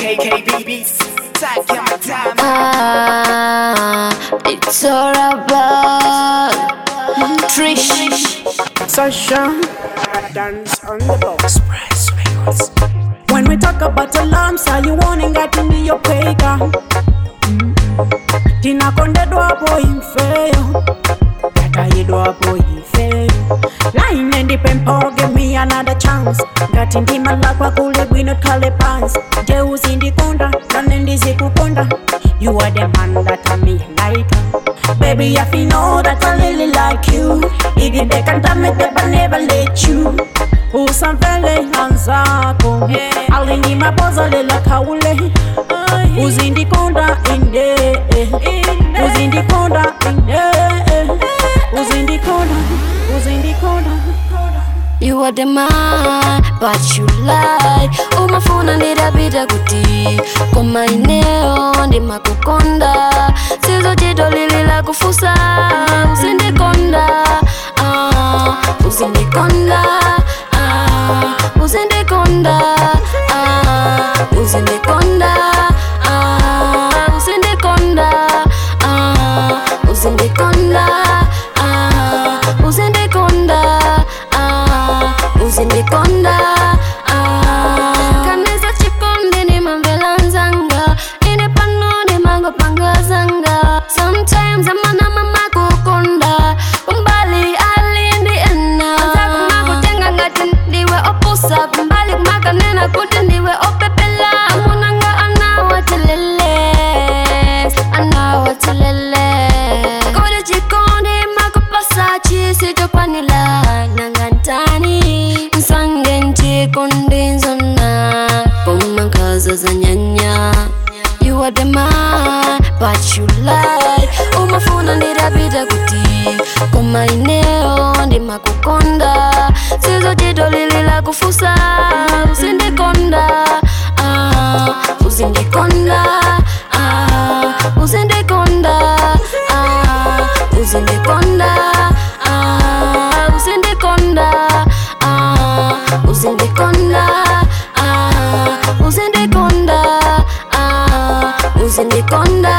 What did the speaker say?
KKBBs, take your time. It's all about Trish. Sasha, dance on the box. Express Records. When we talk about alarms, are you wanting that in your pega? Tina konde do hapo imfeo, kata yido hapo ifeo. Line and pempo, give me another chance. Got in the malakwa kule we not call it pants. Jeus in the konda, nanendi zikukonda. You are the man that I me like. Baby, if you know that I really like you, even they can't tell me that I never let you. Usamvele hanzako, alini mapoza lela kaule. Uzindikonda inde, uzindikonda inde, uzindikonda. You are the man, but you lie. Umafuna nirabida kuti koma ineo ndi makukonda. Sizo jito lilila kufusa. Uzindikonda, uzindikonda, uzindikonda, uzindikonda, uzindikonda, uzindikonda, uzindikonda, uzindikonda. Kanisa chikonde ni mambelanzanga, ine pano ni mango pangazanga. Sometimes amana mama kukonda, umbali alindi ena. Anza kutenga ngati ndiwe opusa, umbali kumaka nena kuti ndiwe opepela. Amunanga anawatelele, anawatelele. Kode chikonde makupasa chisi topanila nangantani. Nsange nchikonde nzona, pomankaza za nyanya. You are the man, but you lie. Umafuna nirabida kuti koma ineo ndi makukonda. Sizo jito lilila kufusa. Uzindikonda, uzindikonda, uzindikonda, uzindikonda, uzindikonda, uzindikonda, uzindikonda, uzindikonda.